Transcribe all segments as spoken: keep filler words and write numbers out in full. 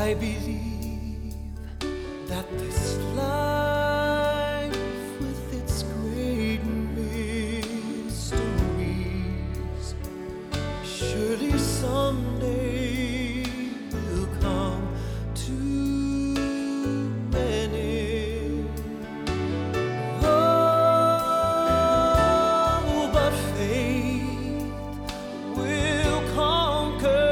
I believe that this life with its great mysteries surely someday will come to many. Oh, but faith will conquer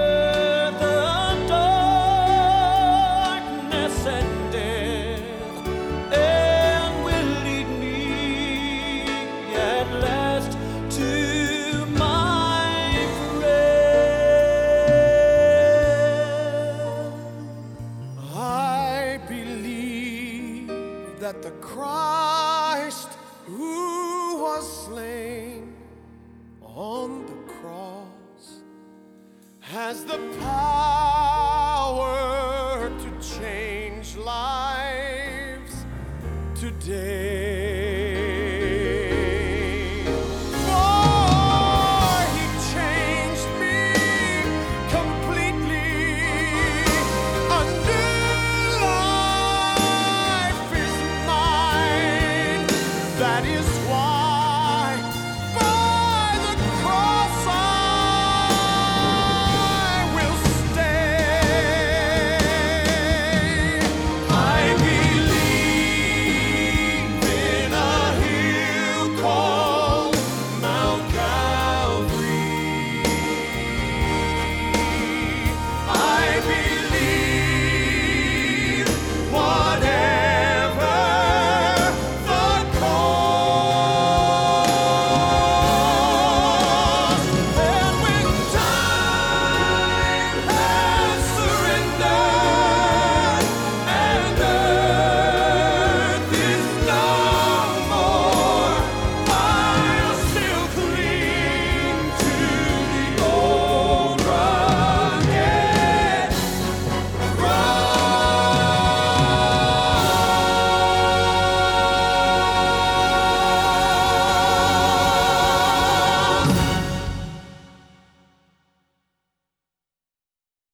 that the Christ who was slain on the cross has the power to change lives today.